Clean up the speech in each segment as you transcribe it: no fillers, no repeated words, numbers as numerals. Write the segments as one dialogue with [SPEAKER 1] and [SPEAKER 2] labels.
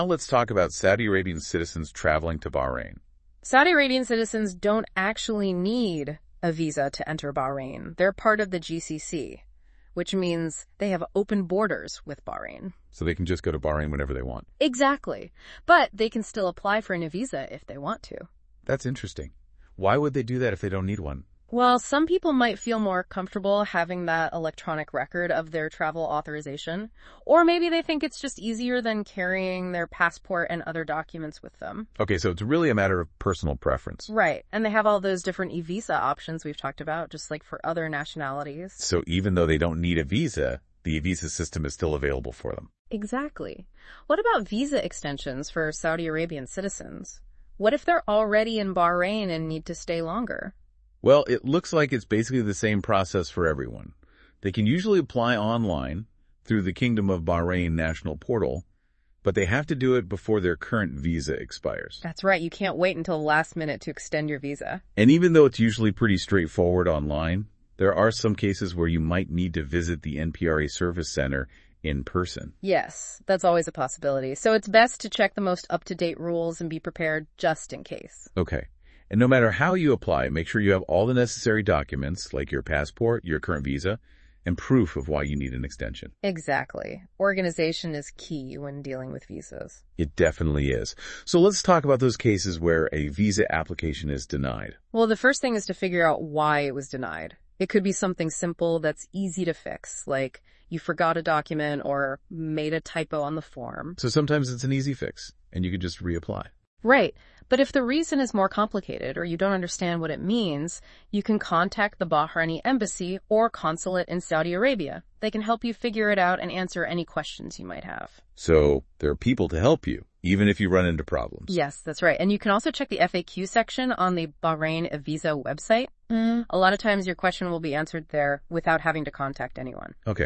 [SPEAKER 1] Now let's talk about Saudi Arabian citizens traveling to Bahrain.
[SPEAKER 2] Saudi Arabian citizens don't actually need a visa to enter Bahrain. They're part of the GCC, which means they have open borders with Bahrain.
[SPEAKER 1] So they can just go to Bahrain whenever they want.
[SPEAKER 2] Exactly. But they can still apply for a new visa if they want to.
[SPEAKER 1] That's interesting. Why would they do that if they don't need one?
[SPEAKER 2] Well, some people might feel more comfortable having that electronic record of their travel authorization, or maybe they think it's just easier than carrying their passport and other documents with them.
[SPEAKER 1] Okay, so it's really a matter of personal preference.
[SPEAKER 2] Right, and they have all those different e-visa options we've talked about, just like for other nationalities.
[SPEAKER 1] So even though they don't need a visa, the visa system is still available for them.
[SPEAKER 2] Exactly. What about visa extensions for Saudi Arabian citizens? What if they're already in Bahrain and need to stay longer?
[SPEAKER 1] Well, it looks like it's basically the same process for everyone. They can usually apply online through the Kingdom of Bahrain National Portal, but they have to do it before their current visa expires.
[SPEAKER 2] That's right. You can't wait until the last minute to extend your visa.
[SPEAKER 1] And even though it's usually pretty straightforward online, there are some cases where you might need to visit the NPRA Service Center in person.
[SPEAKER 2] Yes, that's always a possibility. So it's best to check the most up-to-date rules and be prepared just in case.
[SPEAKER 1] Okay. And no matter how you apply, make sure you have all the necessary documents, like your passport, your current visa, and proof of why you need an extension.
[SPEAKER 2] Exactly. Organization is key when dealing with visas.
[SPEAKER 1] It definitely is. So let's talk about those cases where a visa application is denied.
[SPEAKER 2] Well, the first thing is to figure out why it was denied. It could be something simple that's easy to fix, like you forgot a document or made a typo on the form.
[SPEAKER 1] So sometimes it's an easy fix, and you can just reapply.
[SPEAKER 2] Right. But if the reason is more complicated or you don't understand what it means, you can contact the Bahraini embassy or consulate in Saudi Arabia. They can help you figure it out and answer any questions you might have.
[SPEAKER 1] So there are people to help you, even if you run into problems.
[SPEAKER 2] Yes, that's right. And you can also check the FAQ section on the Bahrain Visa website. A lot of times your question will be answered there without having to contact anyone.
[SPEAKER 1] Okay.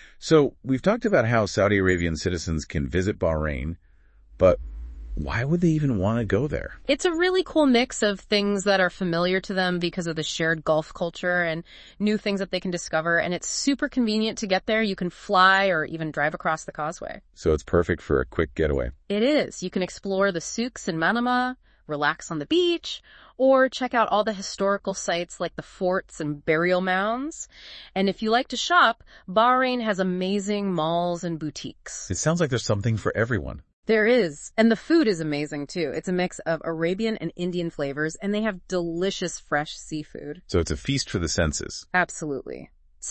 [SPEAKER 1] So we've talked about how Saudi Arabian citizens can visit Bahrain, but why would they even want to go there?
[SPEAKER 2] It's a really cool mix of things that are familiar to them because of the shared Gulf culture and new things that they can discover. And it's super convenient to get there. You can fly or even drive across the causeway.
[SPEAKER 1] So it's perfect for a quick getaway.
[SPEAKER 2] It is. You can explore the souks in Manama, relax on the beach, or check out all the historical sites like the forts and burial mounds. And if you like to shop, Bahrain has amazing malls and boutiques.
[SPEAKER 1] It sounds like there's something for everyone.
[SPEAKER 2] There is. And the food is amazing, too. It's a mix of Arabian and Indian flavors, and they have delicious fresh seafood.
[SPEAKER 1] So it's a feast for the senses.
[SPEAKER 2] Absolutely.